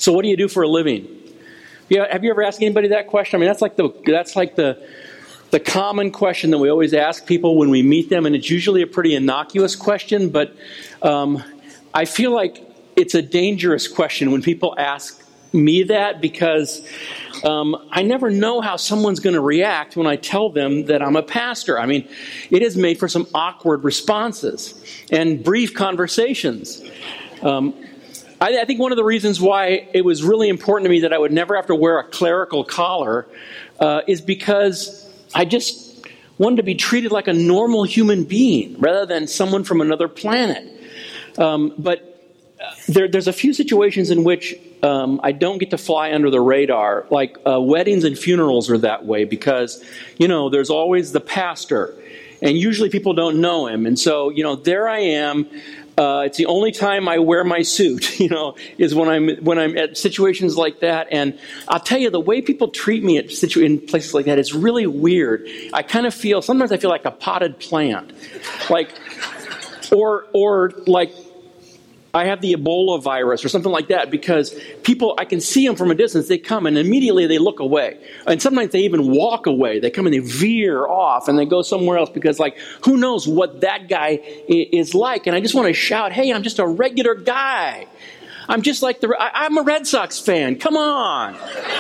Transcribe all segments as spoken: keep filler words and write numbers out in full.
So what do you do for a living? Yeah, have you ever asked anybody that question? I mean, that's like the that's like the the common question that we always ask people when we meet them, and it's usually a pretty innocuous question, but um, I feel like it's a dangerous question when people ask me that, because um, I never know how someone's going to react when I tell them that I'm a pastor. I mean, it has made for some awkward responses and brief conversations. Um, I, I think one of the reasons why it was really important to me that I would never have to wear a clerical collar uh, is because I just wanted to be treated like a normal human being rather than someone from another planet. Um, but there, there's a few situations in which um, I don't get to fly under the radar. Like uh, weddings and funerals are that way because, you know, there's always the pastor. And usually people don't know him. And so, you know, there I am. Uh, it's the only time I wear my suit, you know, is when I'm when I'm at situations like that. And I'll tell you, the way people treat me at situ- in places like that is really weird. I kind of feel, sometimes I feel like a potted plant. Like, or or like, I have the Ebola virus or something like that, because people, I can see them from a distance. They come and immediately they look away. And sometimes they even walk away. They come and they veer off and they go somewhere else because, like, who knows what that guy is like. And I just want to shout, hey, I'm just a regular guy. I'm just like the, I, I'm a Red Sox fan. Come on.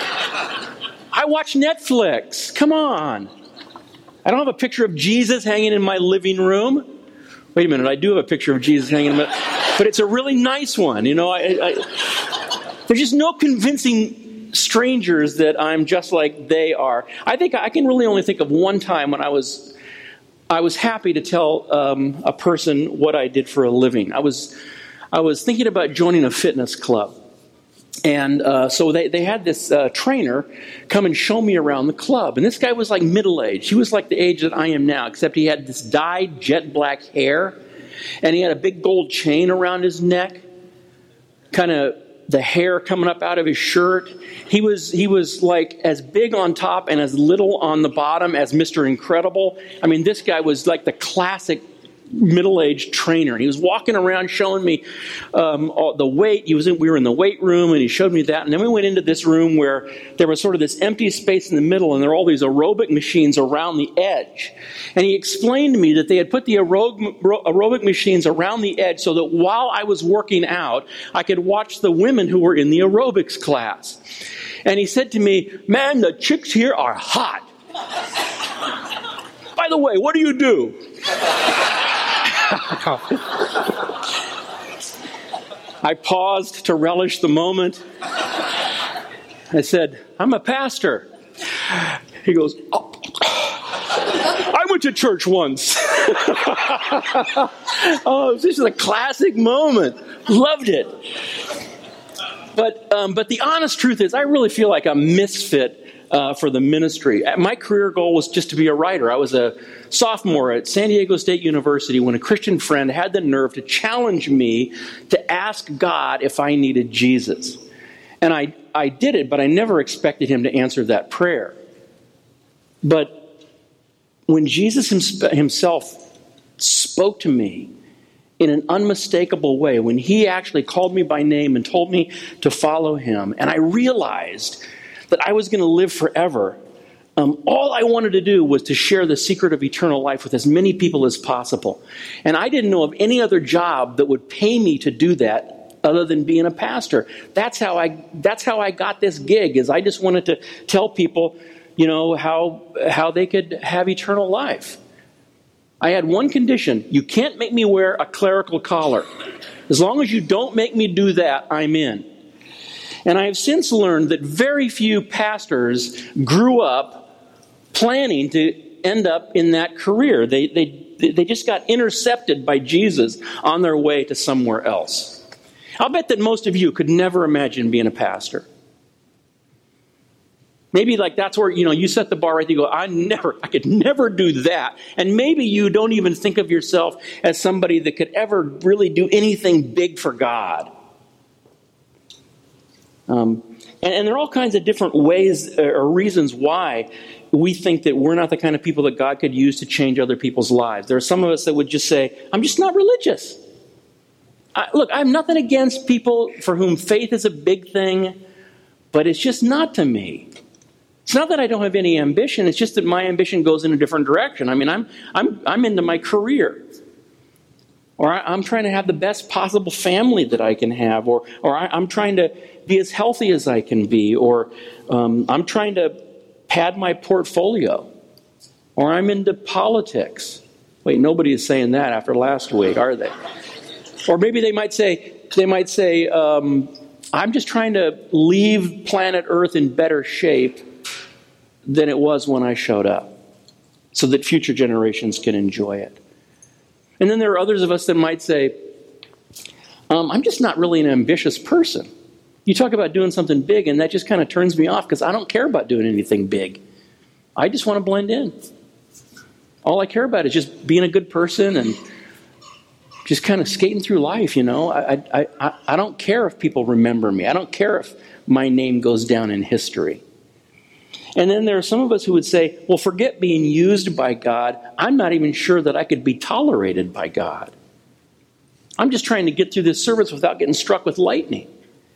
I watch Netflix. Come on. I don't have a picture of Jesus hanging in my living room. Wait a minute, I do have a picture of Jesus hanging in my, but it's a really nice one. You know, I, I, there's just no convincing strangers that I'm just like they are. I think I can really only think of one time when I was, I was happy to tell um, a person what I did for a living. I was, I was thinking about joining a fitness club. And uh, so they, they had this uh, trainer come and show me around the club. And this guy was like middle-aged. He was like the age that I am now, except he had this dyed jet black hair. And he had a big gold chain around his neck. Kind of the hair coming up out of his shirt. He was he was like as big on top and as little on the bottom as Mister Incredible. I mean, this guy was like the classic middle-aged trainer. He was walking around showing me um, all the weight. He was in, we were in the weight room, and he showed me that. And then we went into this room where there was sort of this empty space in the middle, and there were all these aerobic machines around the edge. And he explained to me that they had put the aerobic, aerobic machines around the edge so that while I was working out, I could watch the women who were in the aerobics class. And he said to me, man, the chicks here are hot. By the way, what do you do? I paused to relish the moment. I said, I'm a pastor. He goes, oh, I went to church once. Oh, this is a classic moment. Loved it. But um, but the honest truth is, I really feel like a misfit Uh, for the ministry. My career goal was just to be a writer. I was a sophomore at San Diego State University when a Christian friend had the nerve to challenge me to ask God if I needed Jesus. And I, I did it, but I never expected him to answer that prayer. But when Jesus himself spoke to me in an unmistakable way, when he actually called me by name and told me to follow him, and I realized that I was going to live forever, um, all I wanted to do was to share the secret of eternal life with as many people as possible. And I didn't know of any other job that would pay me to do that other than being a pastor. That's how I that's how I got this gig, is I just wanted to tell people, you know, how how they could have eternal life. I had one condition: you can't make me wear a clerical collar. As long as you don't make me do that, I'm in. And I have since learned that very few pastors grew up planning to end up in that career. They they they just got intercepted by Jesus on their way to somewhere else. I'll bet that most of you could never imagine being a pastor. Maybe like that's where, you know, you set the bar right. You go, I never, I could never do that. And maybe you don't even think of yourself as somebody that could ever really do anything big for God. Um, and, and there are all kinds of different ways or reasons why we think that we're not the kind of people that God could use to change other people's lives. There are some of us that would just say, I'm just not religious. I, look, I have nothing against people for whom faith is a big thing, but it's just not to me. It's not that I don't have any ambition. It's just that my ambition goes in a different direction. I mean, I'm I'm I'm into my career, or I, I'm trying to have the best possible family that I can have, or or I, I'm trying to be as healthy as I can be, or um, I'm trying to pad my portfolio, or I'm into politics. Wait, nobody is saying that after last week, are they? Or maybe they might say they might say um, I'm just trying to leave planet Earth in better shape than it was when I showed up, so that future generations can enjoy it. And then there are others of us that might say, um, I'm just not really an ambitious person. You talk about doing something big, and that just kind of turns me off because I don't care about doing anything big. I just want to blend in. All I care about is just being a good person and just kind of skating through life, you know. I, I, I, I don't care if people remember me. I don't care if my name goes down in history. And then there are some of us who would say, well, forget being used by God. I'm not even sure that I could be tolerated by God. I'm just trying to get through this service without getting struck with lightning.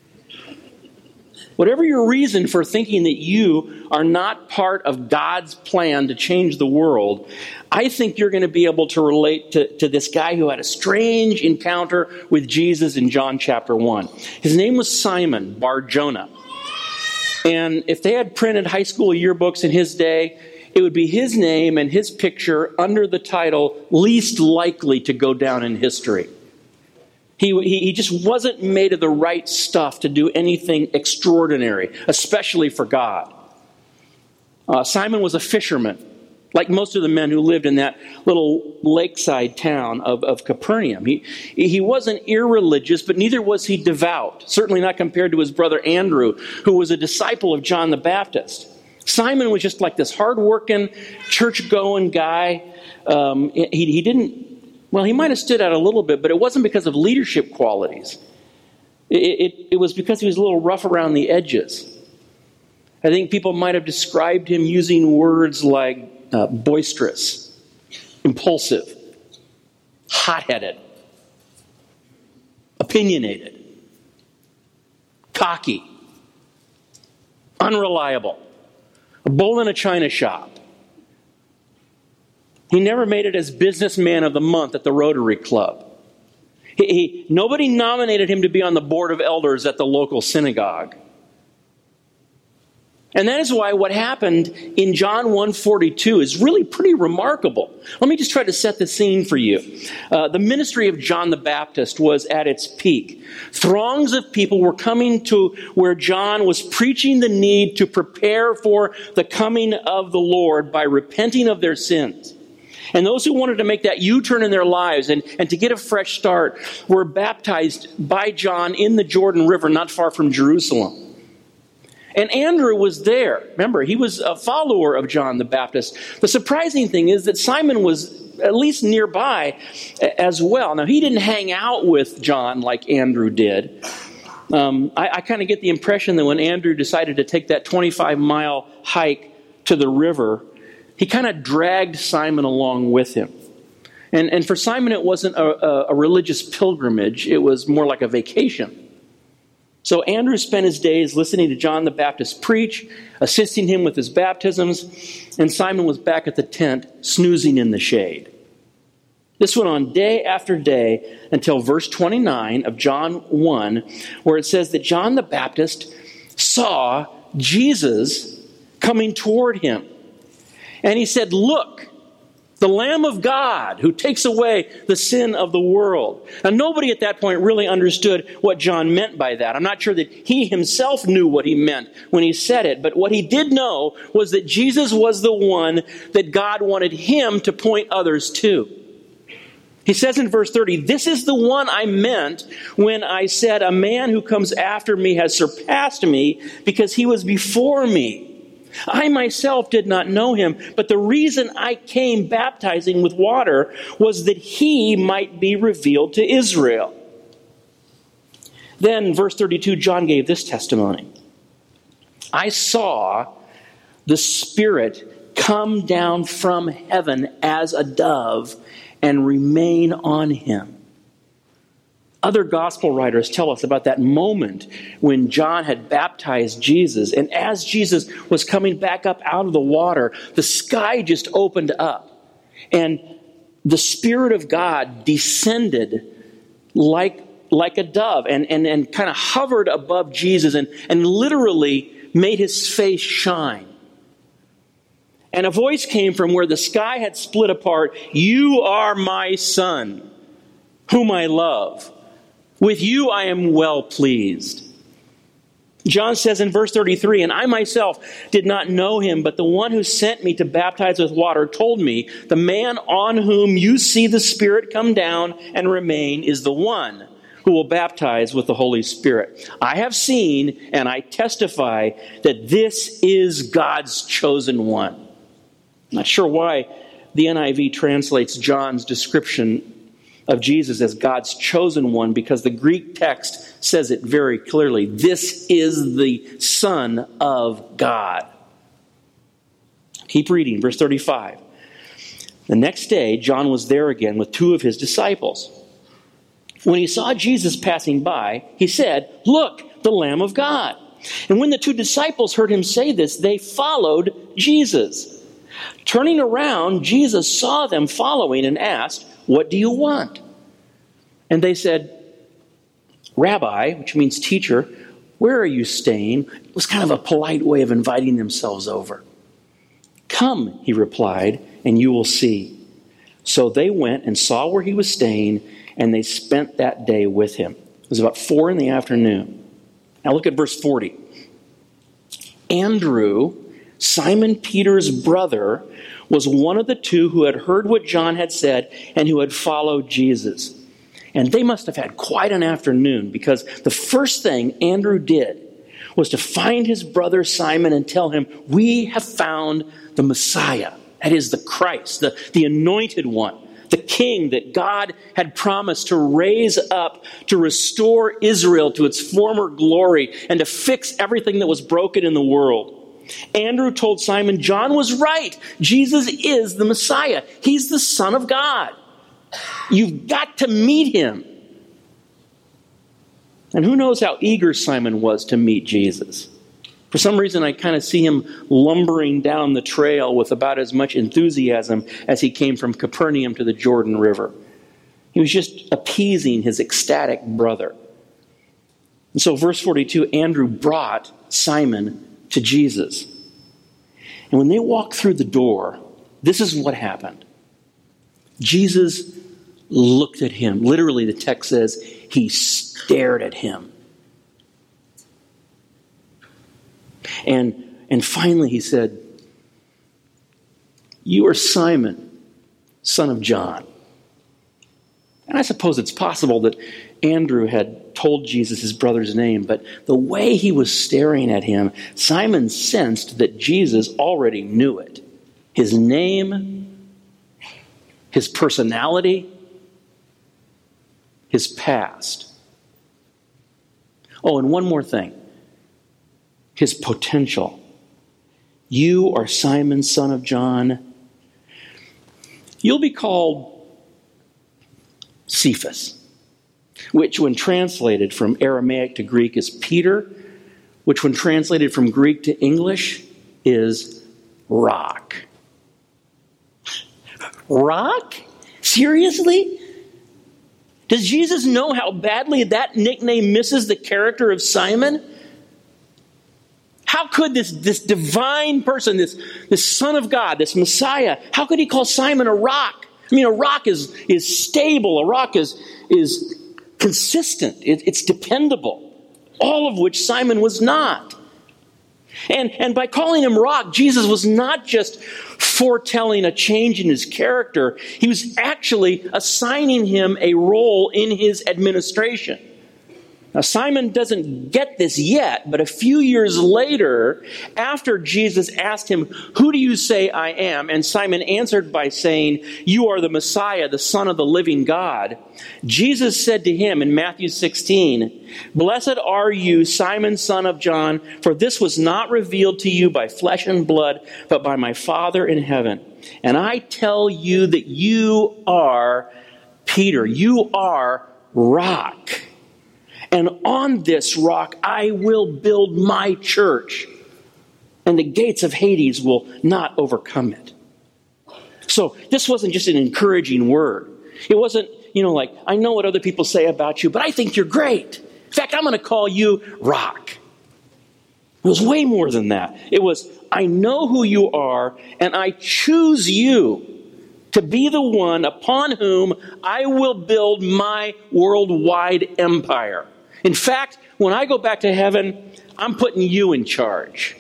Whatever your reason for thinking that you are not part of God's plan to change the world, I think you're going to be able to relate to, to this guy who had a strange encounter with Jesus in John chapter one. His name was Simon Bar-Jonah. And if they had printed high school yearbooks in his day, it would be his name and his picture under the title, least likely to go down in history. He, he, he just wasn't made of the right stuff to do anything extraordinary, especially for God. Uh, Simon was a fisherman, like most of the men who lived in that little lakeside town of, of Capernaum. He, he wasn't irreligious, but neither was he devout, certainly not compared to his brother Andrew, who was a disciple of John the Baptist. Simon was just like this hard-working, church-going guy. Um, he, he didn't, well, he might have stood out a little bit, but it wasn't because of leadership qualities. It, it, it was because he was a little rough around the edges. I think people might have described him using words like Uh, boisterous, impulsive, hot-headed, opinionated, cocky, unreliable, a bull in a china shop. He never made it as businessman of the month at the Rotary Club. He, he, nobody nominated him to be on the board of elders at the local synagogue. And that is why what happened in John one forty-two is really pretty remarkable. Let me just try to set the scene for you. Uh, the ministry of John the Baptist was at its peak. Throngs of people were coming to where John was preaching the need to prepare for the coming of the Lord by repenting of their sins. And those who wanted to make that U-turn in their lives and, and to get a fresh start were baptized by John in the Jordan River, not far from Jerusalem. And Andrew was there. Remember, he was a follower of John the Baptist. The surprising thing is that Simon was at least nearby as well. Now, he didn't hang out with John like Andrew did. Um, I, I kind of get the impression that when Andrew decided to take that twenty-five mile hike to the river, he kind of dragged Simon along with him. And, and for Simon, it wasn't a, a, a religious pilgrimage. It was more like a vacation. So Andrew spent his days listening to John the Baptist preach, assisting him with his baptisms, and Simon was back at the tent, snoozing in the shade. This went on day after day until verse twenty-nine of John one, where it says that John the Baptist saw Jesus coming toward him. And he said, "Look, the Lamb of God who takes away the sin of the world." Now, nobody at that point really understood what John meant by that. I'm not sure that he himself knew what he meant when he said it. But what he did know was that Jesus was the one that God wanted him to point others to. He says in verse thirty, "This is the one I meant when I said, a man who comes after me has surpassed me because he was before me. I myself did not know him, but the reason I came baptizing with water was that he might be revealed to Israel." Then, verse thirty-two, John gave this testimony. "I saw the Spirit come down from heaven as a dove and remain on him. Other gospel writers tell us about that moment when John had baptized Jesus, and as Jesus was coming back up out of the water, the sky just opened up, and the Spirit of God descended like, like a dove and, and, and kind of hovered above Jesus and, and literally made his face shine. And a voice came from where the sky had split apart, "You are my Son, whom I love. With you I am well pleased." John says in verse thirty-three, "And I myself did not know him, but the one who sent me to baptize with water told me, the man on whom you see the Spirit come down and remain is the one who will baptize with the Holy Spirit. I have seen and I testify that this is God's chosen one." I'm not sure why the N I V translates John's description of Jesus as God's chosen one, because the Greek text says it very clearly. This is the Son of God. Keep reading, verse thirty-five. "The next day, John was there again with two of his disciples. When he saw Jesus passing by, he said, 'Look, the Lamb of God.' And when the two disciples heard him say this, they followed Jesus. Turning around, Jesus saw them following and asked, 'What do you want?' And they said, 'Rabbi,'" which means teacher, "where are you staying?" It was kind of a polite way of inviting themselves over. "Come," he replied, "and you will see." So they went and saw where he was staying, and they spent that day with him. It was about four in the afternoon. Now look at verse forty. "Andrew, Simon Peter's brother, was one of the two who had heard what John had said and who had followed Jesus. And they must have had quite an afternoon, because the first thing Andrew did was to find his brother Simon and tell him, 'We have found the Messiah,' that is the Christ, the, the anointed one, the king that God had promised to raise up to restore Israel to its former glory and to fix everything that was broken in the world. Andrew told Simon, John was right. Jesus is the Messiah. He's the Son of God. You've got to meet him. And who knows how eager Simon was to meet Jesus. For some reason, I kind of see him lumbering down the trail with about as much enthusiasm as he came from Capernaum to the Jordan River. He was just appeasing his ecstatic brother. And so verse forty-two, Andrew brought Simon to Jesus. And when they walked through the door, this is what happened. Jesus looked at him. Literally, the text says he stared at him. And, and finally he said, "You are Simon, son of John." And I suppose it's possible that Andrew had told Jesus his brother's name, but the way he was staring at him, Simon sensed that Jesus already knew it. His name, his personality, his past. Oh, and one more thing. His potential. You are Simon, son of John. You'll be called Cephas, which when translated from Aramaic to Greek is Peter, which when translated from Greek to English is rock. Rock? Seriously? Does Jesus know how badly that nickname misses the character of Simon? How could this, this divine person, this, this Son of God, this Messiah, how could he call Simon a rock? I mean, a rock is, is stable. A rock is, is consistent. It, it's dependable. All of which Simon was not. And, and by calling him rock, Jesus was not just foretelling a change in his character. He was actually assigning him a role in his administration. Now, Simon doesn't get this yet, but a few years later, after Jesus asked him, "Who do you say I am?" and Simon answered by saying, "You are the Messiah, the Son of the living God," Jesus said to him in Matthew sixteen, "Blessed are you, Simon, son of John, for this was not revealed to you by flesh and blood, but by my Father in heaven. And I tell you that you are Peter. You are rock. And on this rock I will build my church, and the gates of Hades will not overcome it. So this wasn't just an encouraging word. It wasn't, you know, like, I know what other people say about you, but I think you're great. In fact, I'm going to call you Rock. It was way more than that. It was, I know who you are, and I choose you to be the one upon whom I will build my worldwide empire. In fact, when I go back to heaven, I'm putting you in charge.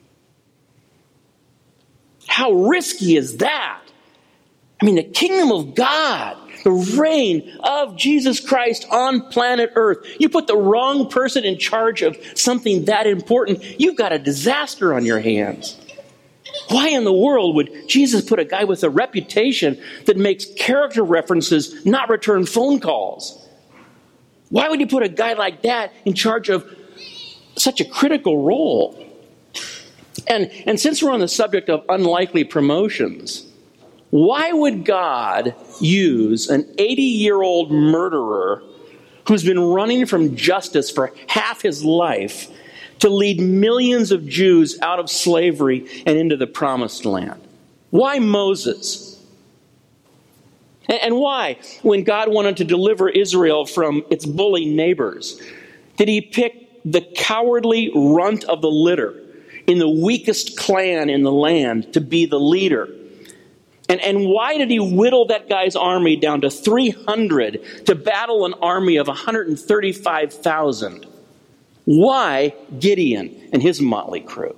How risky is that? I mean, the kingdom of God, the reign of Jesus Christ on planet Earth. You put the wrong person in charge of something that important, you've got a disaster on your hands. Why in the world would Jesus put a guy with a reputation that makes character references not return phone calls? Why would you put a guy like that in charge of such a critical role? And, and since we're on the subject of unlikely promotions, why would God use an eighty-year-old murderer who's been running from justice for half his life to lead millions of Jews out of slavery and into the promised land? Why Moses? And why, when God wanted to deliver Israel from its bully neighbors, did he pick the cowardly runt of the litter in the weakest clan in the land to be the leader? And, and why did he whittle that guy's army down to three hundred to battle an army of one hundred thirty-five thousand? Why Gideon and his motley crew?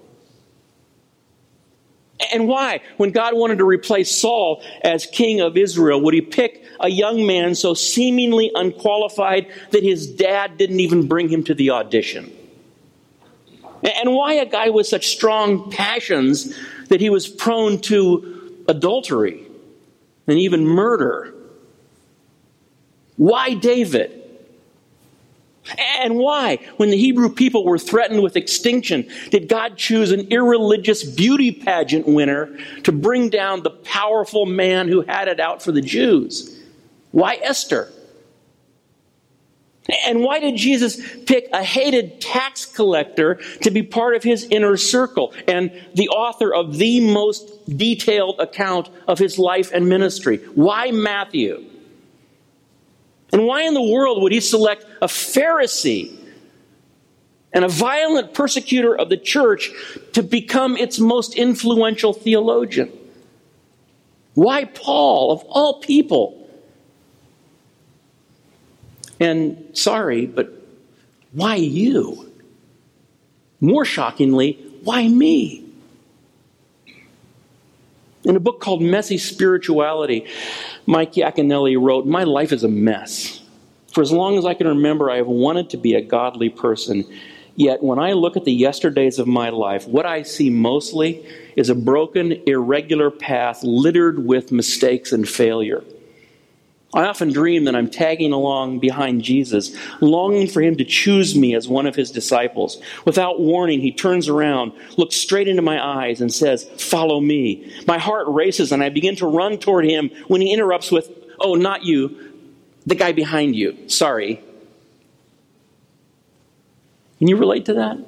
And why, when God wanted to replace Saul as king of Israel, would he pick a young man so seemingly unqualified that his dad didn't even bring him to the audition? And why a guy with such strong passions that he was prone to adultery and even murder? Why David? And why, when the Hebrew people were threatened with extinction, did God choose an irreligious beauty pageant winner to bring down the powerful man who had it out for the Jews? Why Esther? And why did Jesus pick a hated tax collector to be part of his inner circle and the author of the most detailed account of his life and ministry? Why Matthew? And why in the world would he select a Pharisee and a violent persecutor of the church to become its most influential theologian? Why Paul, of all people? And sorry, but why you? More shockingly, why me? In a book called Messy Spirituality, Mike Yaconelli wrote, "My life is a mess. For as long as I can remember, I have wanted to be a godly person. Yet when I look at the yesterdays of my life, what I see mostly is a broken, irregular path littered with mistakes and failure. I often dream that I'm tagging along behind Jesus, longing for him to choose me as one of his disciples. Without warning, he turns around, looks straight into my eyes, and says, 'Follow me.' My heart races, and I begin to run toward him when he interrupts with, 'Oh, not you, the guy behind you. Sorry.'" Can you relate to that?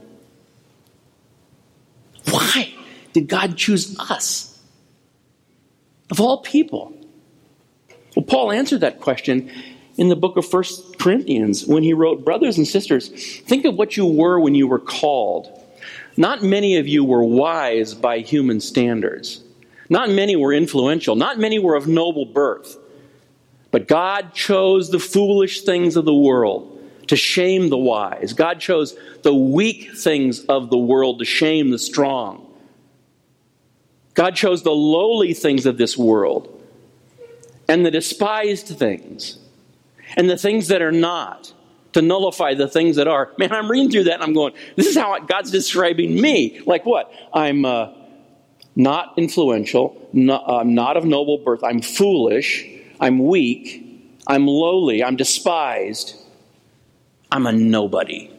Why did God choose us? Of all people. Well, Paul answered that question in the book of First Corinthians when he wrote, "Brothers and sisters, think of what you were when you were called. Not many of you were wise by human standards. Not many were influential. Not many were of noble birth. But God chose the foolish things of the world to shame the wise. God chose the weak things of the world to shame the strong. God chose the lowly things of this world and the despised things, and the things that are not, to nullify the things that are." Man, I'm reading through that and I'm going, this is how God's describing me. Like what? I'm uh, not influential, not, uh, not of noble birth. I'm foolish. I'm weak. I'm lowly. I'm despised. I'm a nobody.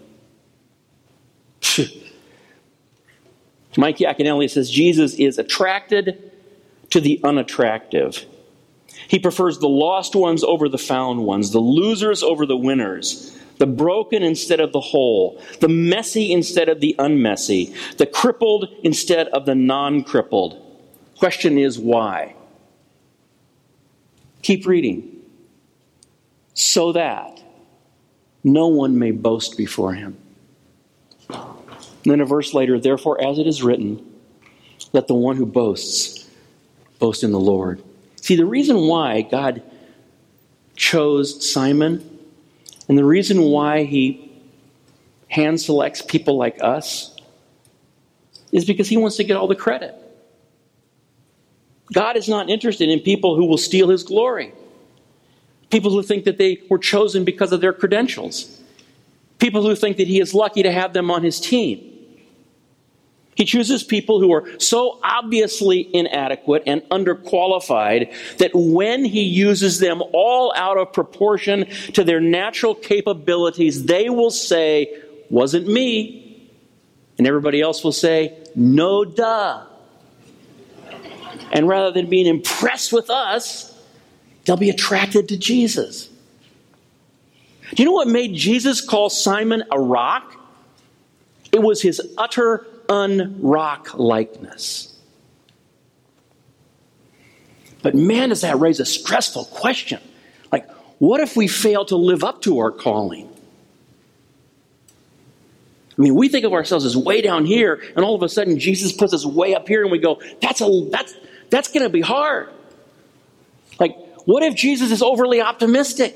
Mike Yaconelli says Jesus is attracted to the unattractive. He prefers the lost ones over the found ones, the losers over the winners, the broken instead of the whole, the messy instead of the unmessy, the crippled instead of the non-crippled. Question is, why? Keep reading. So that no one may boast before him. And then a verse later, therefore, as it is written, let the one who boasts boast in the Lord. See, the reason why God chose Simon and the reason why he hand selects people like us is because he wants to get all the credit. God is not interested in people who will steal his glory. People who think that they were chosen because of their credentials. People who think that he is lucky to have them on his team. He chooses people who are so obviously inadequate and underqualified that when he uses them all out of proportion to their natural capabilities, they will say, wasn't me. And everybody else will say, no duh. And rather than being impressed with us, they'll be attracted to Jesus. Do you know what made Jesus call Simon a rock? It was his utter unrock likeness. But man, does that raise a stressful question. Like, what if we fail to live up to our calling? I mean, we think of ourselves as way down here, and all of a sudden Jesus puts us way up here, and we go, that's a that's that's going to be hard. Like, what if Jesus is overly optimistic?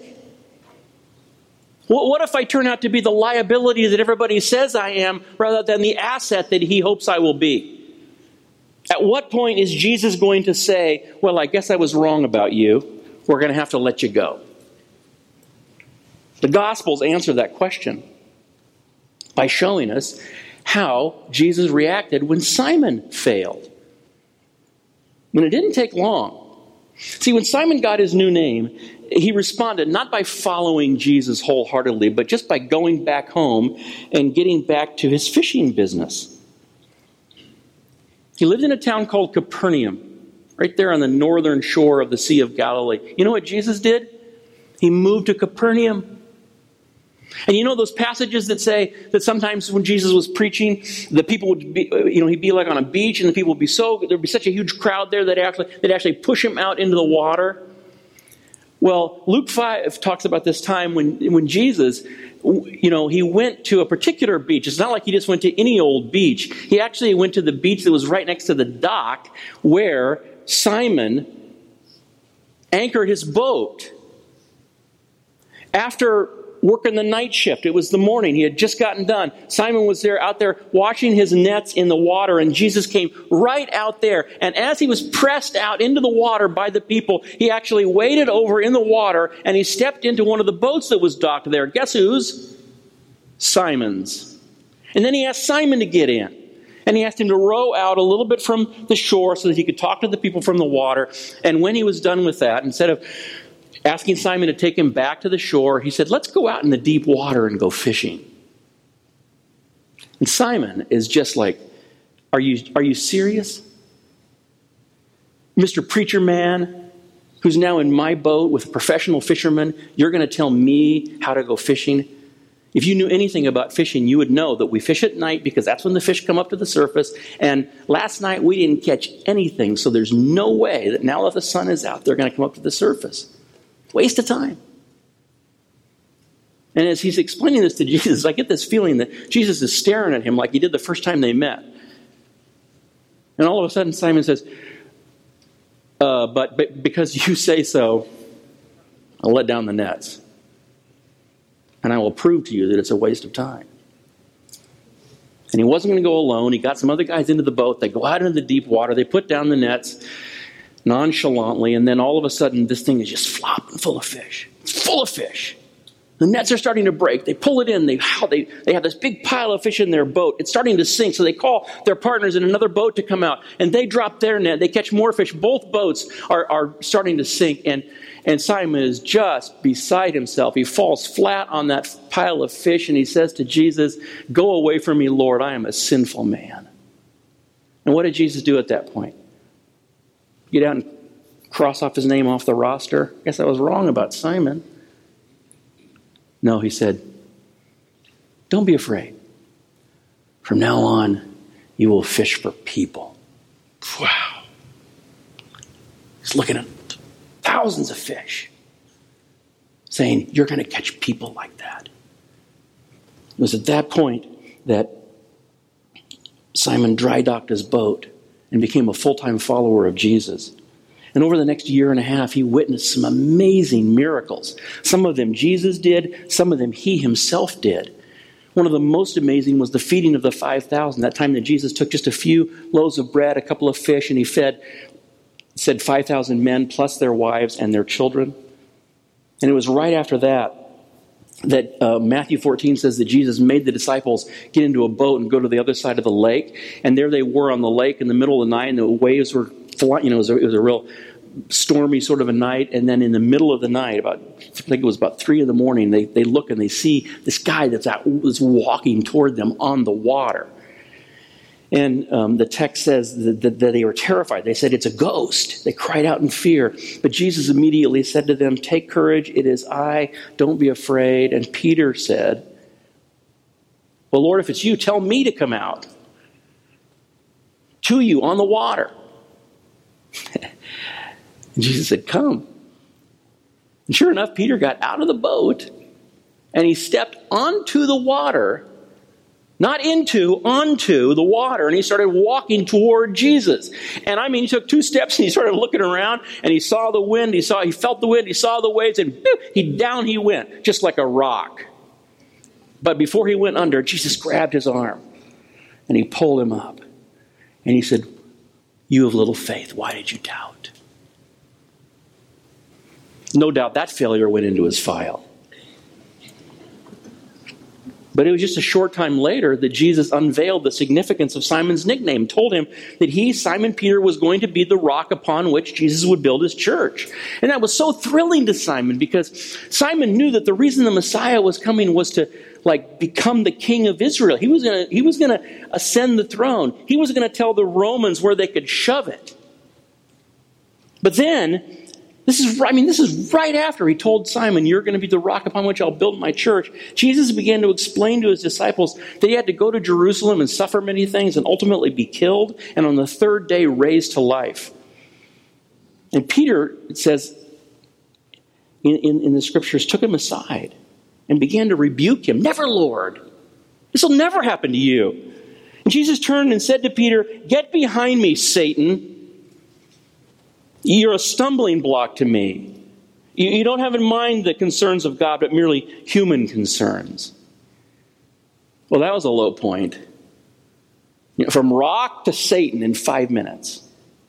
What if I turn out to be the liability that everybody says I am rather than the asset that he hopes I will be? At what point is Jesus going to say, well, I guess I was wrong about you. We're going to have to let you go? The Gospels answer that question by showing us how Jesus reacted when Simon failed. And it didn't take long. See, when Simon got his new name, he responded not by following Jesus wholeheartedly, but just by going back home and getting back to his fishing business. He lived in a town called Capernaum, right there on the northern shore of the Sea of Galilee. You know what Jesus did? He moved to Capernaum. And you know those passages that say that sometimes when Jesus was preaching, the people would be, you know, he'd be like on a beach and the people would be so, there'd be such a huge crowd there that actually, they'd actually push him out into the water. Well, Luke five talks about this time when, when Jesus, you know, he went to a particular beach. It's not like he just went to any old beach. He actually went to the beach that was right next to the dock where Simon anchored his boat. After working the night shift, it was the morning, he had just gotten done. Simon was there out there washing his nets in the water, and Jesus came right out there. And as he was pressed out into the water by the people, he actually waded over in the water and he stepped into one of the boats that was docked there. Guess whose? Simon's. And then he asked Simon to get in. And he asked him to row out a little bit from the shore so that he could talk to the people from the water. And when he was done with that, instead of asking Simon to take him back to the shore, he said, let's go out in the deep water and go fishing. And Simon is just like, are you, are you serious? Mister Preacher Man, who's now in my boat with a professional fisherman, you're going to tell me how to go fishing? If you knew anything about fishing, you would know that we fish at night because that's when the fish come up to the surface. And last night we didn't catch anything, so there's no way that now that the sun is out, they're going to come up to the surface. Waste of time. And as he's explaining this to Jesus, I get this feeling that Jesus is staring at him like he did the first time they met. And all of a sudden Simon says, uh, but, but because you say so, I'll let down the nets. And I will prove to you that it's a waste of time. And he wasn't going to go alone. He got some other guys into the boat. They go out into the deep water. They put down the nets nonchalantly, and then all of a sudden this thing is just flopping full of fish. It's full of fish. The nets are starting to break. They pull it in. They, they, they have this big pile of fish in their boat. It's starting to sink, so they call their partners in another boat to come out, and they drop their net. They catch more fish. Both boats are, are starting to sink, and, and Simon is just beside himself. He falls flat on that pile of fish, and he says to Jesus, "Go away from me, Lord. I am a sinful man." And what did Jesus do at that point? Get out and cross off his name off the roster. I guess I was wrong about Simon. No, he said, don't be afraid. From now on, you will fish for people. Wow. He's looking at thousands of fish, saying, you're going to catch people like that. It was at that point that Simon dry docked his boat and became a full-time follower of Jesus. And over the next year and a half, he witnessed some amazing miracles. Some of them Jesus did, some of them he himself did. One of the most amazing was the feeding of the five thousand. That time that Jesus took just a few loaves of bread, a couple of fish, and he fed, said five thousand men plus their wives and their children. And it was right after that that uh, Matthew fourteen says that Jesus made the disciples get into a boat and go to the other side of the lake. And there they were on the lake in the middle of the night, and the waves were flying. You know, it was a, it was a real stormy sort of a night. And then in the middle of the night, about I think it was about three in the morning, they, they look and they see this guy that's out, was walking toward them on the water. And um, the text says that, that, that they were terrified. They said, it's a ghost. They cried out in fear. But Jesus immediately said to them, take courage, it is I, don't be afraid. And Peter said, well, Lord, if it's you, tell me to come out to you on the water. And Jesus said, come. And sure enough, Peter got out of the boat and he stepped onto the water. Not into, onto the water. And he started walking toward Jesus. And I mean, he took two steps and he started looking around and he saw the wind. He saw, he felt the wind. He saw the waves and boop, he down he went, just like a rock. But before he went under, Jesus grabbed his arm and he pulled him up. And he said, you have little faith. Why did you doubt? No doubt that failure went into his file. But it was just a short time later that Jesus unveiled the significance of Simon's nickname, told him that he, Simon Peter, was going to be the rock upon which Jesus would build his church. And that was so thrilling to Simon because Simon knew that the reason the Messiah was coming was to like become the king of Israel. He was going to he was going to ascend the throne. He was going to tell the Romans where they could shove it. But then This is, I mean, this is right after he told Simon, you're going to be the rock upon which I'll build my church. Jesus began to explain to his disciples that he had to go to Jerusalem and suffer many things and ultimately be killed and on the third day raised to life. And Peter, it says in, in, in the scriptures, took him aside and began to rebuke him. Never, Lord. This will never happen to you. And Jesus turned and said to Peter, get behind me, Satan. You're a stumbling block to me. You, you don't have in mind the concerns of God, but merely human concerns. Well, that was a low point. You know, from rock to Satan in five minutes.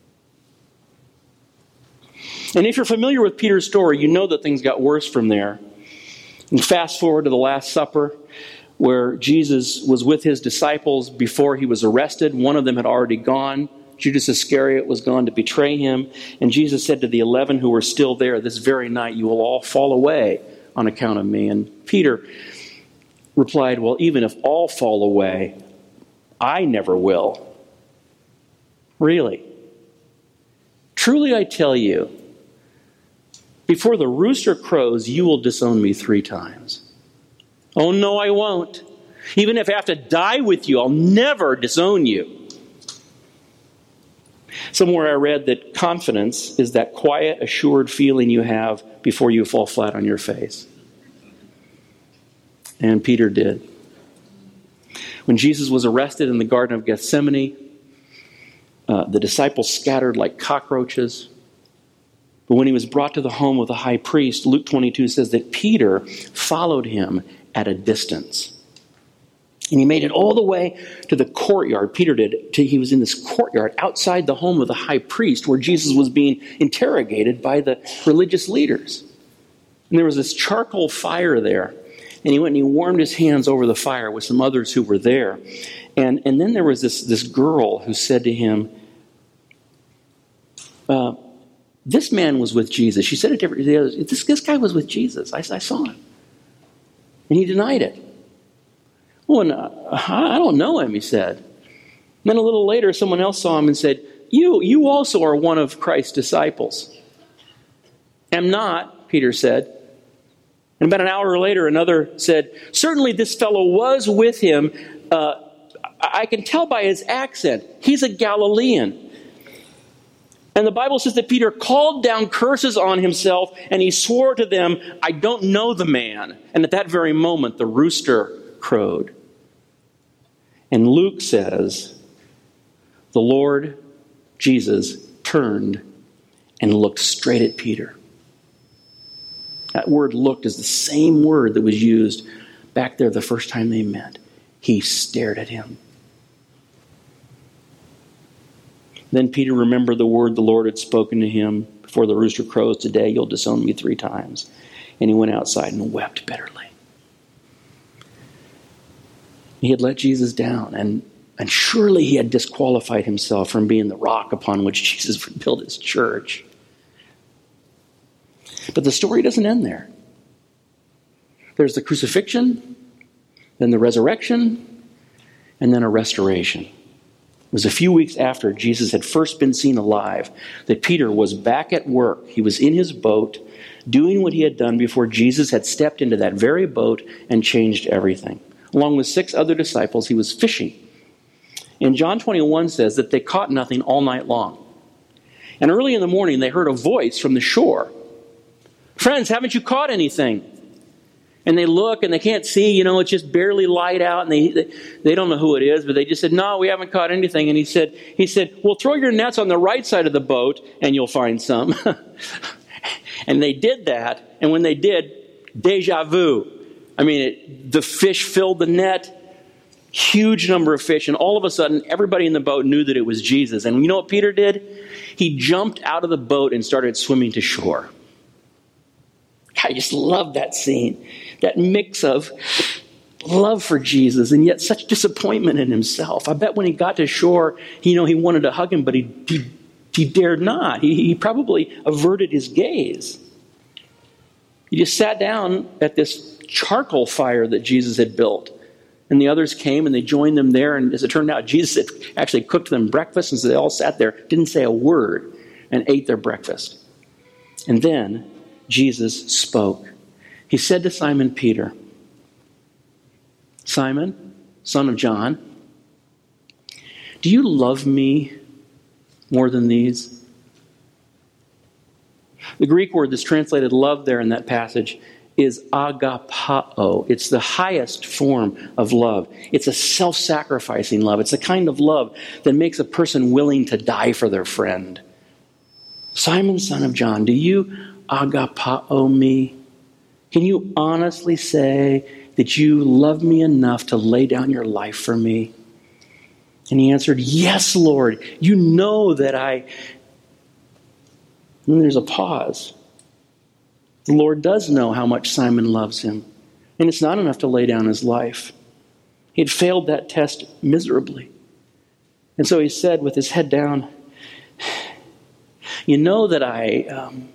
And if you're familiar with Peter's story, you know that things got worse from there. And fast forward to the Last Supper, where Jesus was with his disciples before he was arrested. One of them had already gone. Judas Iscariot was gone to betray him. And Jesus said to the eleven who were still there, this very night you will all fall away on account of me. And Peter replied, well, even if all fall away, I never will. Really? Truly I tell you, before the rooster crows, you will disown me three times. Oh, no, I won't. Even if I have to die with you, I'll never disown you. Somewhere I read that confidence is that quiet, assured feeling you have before you fall flat on your face. And Peter did. When Jesus was arrested in the Garden of Gethsemane, uh, the disciples scattered like cockroaches. But when he was brought to the home of the high priest, Luke twenty-two says that Peter followed him at a distance. And he made it all the way to the courtyard. Peter did. To, he was in this courtyard outside the home of the high priest where Jesus was being interrogated by the religious leaders. And there was this charcoal fire there. And he went and he warmed his hands over the fire with some others who were there. And, and then there was this, this girl who said to him, uh, this man was with Jesus. She said it to the others. This, this guy was with Jesus. I, I saw him. And he denied it. Well, and, uh, I don't know him, he said. And then a little later, someone else saw him and said, you, you also are one of Christ's disciples. Am not, Peter said. And about an hour later, another said, certainly this fellow was with him. Uh, I can tell by his accent. He's a Galilean. And the Bible says that Peter called down curses on himself, and he swore to them, I don't know the man. And at that very moment, the rooster crowed. And Luke says, the Lord Jesus turned and looked straight at Peter. That word looked is the same word that was used back there the first time they met. He stared at him. Then Peter remembered the word the Lord had spoken to him before the rooster crows, today you'll disown me three times. And he went outside and wept bitterly. He had let Jesus down, and, and surely he had disqualified himself from being the rock upon which Jesus would build his church. But the story doesn't end there. There's the crucifixion, then the resurrection, and then a restoration. It was a few weeks after Jesus had first been seen alive that Peter was back at work. He was in his boat doing what he had done before Jesus had stepped into that very boat and changed everything. Along with six other disciples, he was fishing. And John twenty-one says that they caught nothing all night long. And early in the morning, they heard a voice from the shore. Friends, haven't you caught anything? And they look and they can't see, you know, it's just barely light out, and they, they they don't know who it is, but they just said, no, we haven't caught anything. And he said, he said, well, throw your nets on the right side of the boat and you'll find some. And they did that. And when they did, deja vu. I mean, it, the fish filled the net, huge number of fish. And all of a sudden, everybody in the boat knew that it was Jesus. And you know what Peter did? He jumped out of the boat and started swimming to shore. I just love that scene. That mix of love for Jesus and yet such disappointment in himself. I bet when he got to shore, you know, he wanted to hug him, but he he, he dared not. He, he probably averted his gaze. He just sat down at this charcoal fire that Jesus had built. And the others came and they joined them there. And as it turned out, Jesus had actually cooked them breakfast. And so they all sat there, didn't say a word, and ate their breakfast. And then Jesus spoke. He said to Simon Peter, Simon, son of John, do you love me more than these? The Greek word that's translated love there in that passage is agapao. It's the highest form of love. It's a self-sacrificing love. It's the kind of love that makes a person willing to die for their friend. Simon, son of John, do you agapao me? Can you honestly say that you love me enough to lay down your life for me? And he answered, yes, Lord. You know that I... And then there's a pause. The Lord does know how much Simon loves him. And it's not enough to lay down his life. He had failed that test miserably. And so he said with his head down, you know that I um,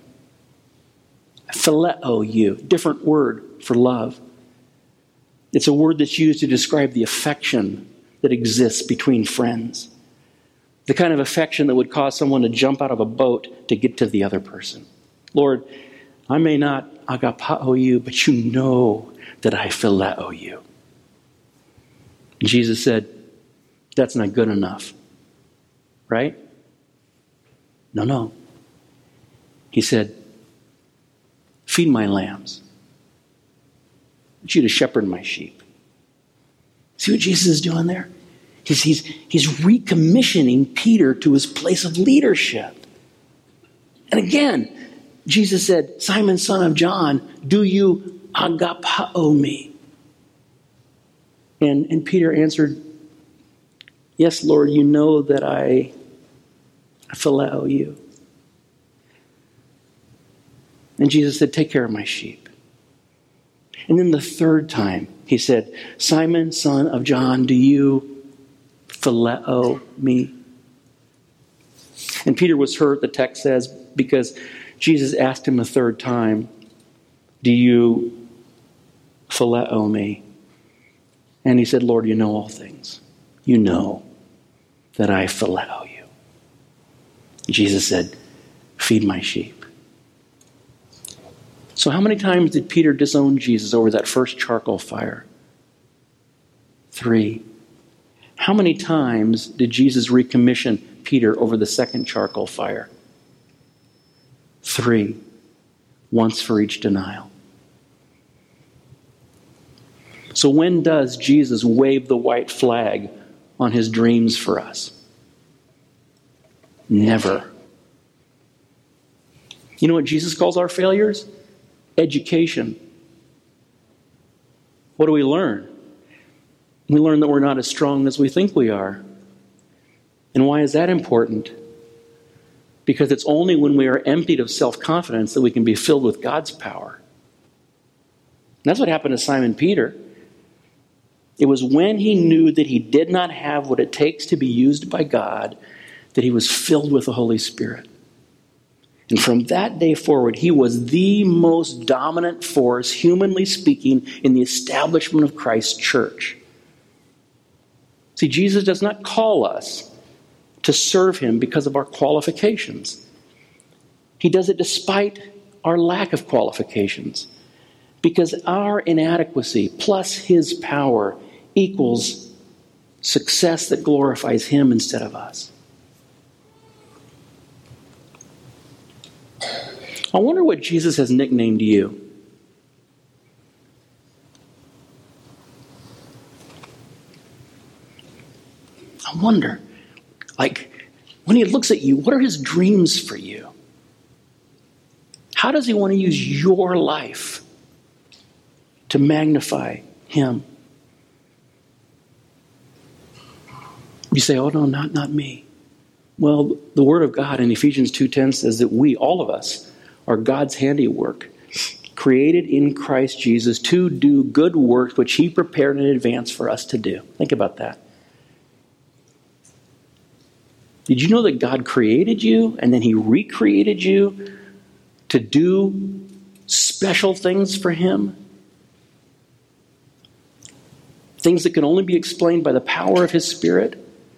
phileo you, different word for love. It's a word that's used to describe the affection that exists between friends. The kind of affection that would cause someone to jump out of a boat to get to the other person. Lord, I may not agapao you, but you know that I phileo you. And Jesus said, that's not good enough. Right? No, no. He said, feed my lambs. I want you to shepherd my sheep. See what Jesus is doing there? He's, he's, he's recommissioning Peter to his place of leadership. And again, Jesus said, Simon, son of John, do you agapao me? And, and Peter answered, yes, Lord, you know that I phileo you. And Jesus said, take care of my sheep. And then the third time, he said, Simon, son of John, do you phileo me? And Peter was hurt, the text says, because Jesus asked him a third time, do you phileo me? And he said, Lord, you know all things. You know that I phileo you. Jesus said, feed my sheep. So how many times did Peter disown Jesus over that first charcoal fire? Three. How many times did Jesus recommission Peter over the second charcoal fire? Three. Once for each denial. So when does Jesus wave the white flag on his dreams for us? Never. You know what Jesus calls our failures? Education. What do we learn? We learn that we're not as strong as we think we are. And why is that important? Because it's only when we are emptied of self-confidence that we can be filled with God's power. And that's what happened to Simon Peter. It was when he knew that he did not have what it takes to be used by God that he was filled with the Holy Spirit. And from that day forward, he was the most dominant force, humanly speaking, in the establishment of Christ's church. See, Jesus does not call us to serve him because of our qualifications. He does it despite our lack of qualifications. Because our inadequacy plus his power equals success that glorifies him instead of us. I wonder what Jesus has nicknamed you. I wonder, like, when he looks at you, what are his dreams for you? How does he want to use your life to magnify him? You say, oh no, not, not me. Well, the Word of God in Ephesians two ten says that we, all of us, are God's handiwork, created in Christ Jesus to do good works which he prepared in advance for us to do. Think about that. Did you know that God created you and then he recreated you to do special things for him? Things that can only be explained by the power of his Spirit?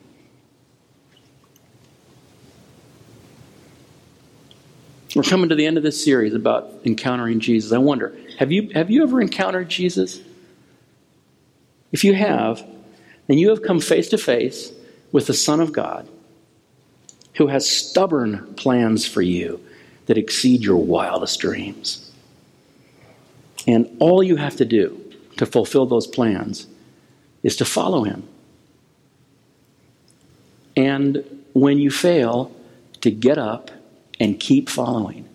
We're coming to the end of this series about encountering Jesus. I wonder, have you have you ever encountered Jesus? If you have, then you have come face to face with the Son of God, who has stubborn plans for you that exceed your wildest dreams. And all you have to do to fulfill those plans is to follow him. And when you fail, to get up and keep following.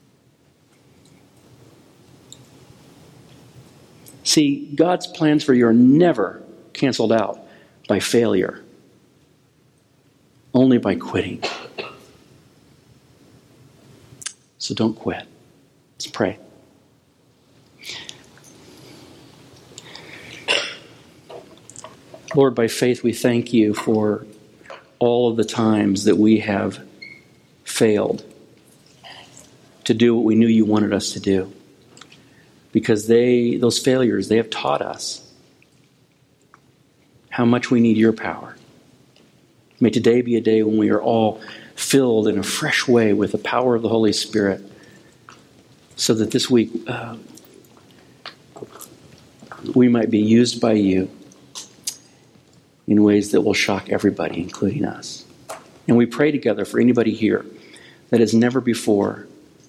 See, God's plans for you are never canceled out by failure, only by quitting. So don't quit. Let's pray. Lord, by faith we thank you for all of the times that we have failed to do what we knew you wanted us to do. Because they, those failures, they have taught us how much we need your power. May today be a day when we are all filled in a fresh way with the power of the Holy Spirit, so that this week uh, we might be used by you in ways that will shock everybody, including us. And we pray together for anybody here that has never before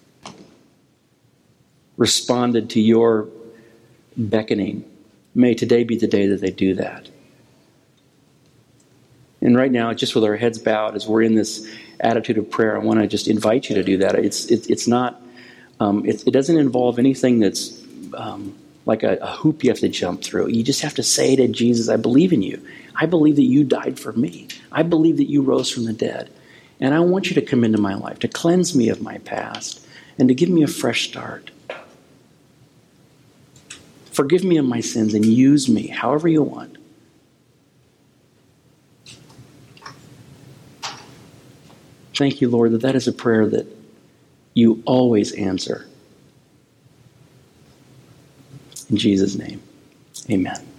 responded to your beckoning. May today be the day that they do that. And right now, just with our heads bowed, as we're in this attitude of prayer, I want to just invite you to do that. It's it, it's not, um, it, it doesn't involve anything that's um, like a, a hoop you have to jump through. You just have to say to Jesus, I believe in you. I believe that you died for me. I believe that you rose from the dead. And I want you to come into my life, to cleanse me of my past, and to give me a fresh start. Forgive me of my sins and use me however you want. Thank you, Lord, that that is a prayer that you always answer. In Jesus' name, amen.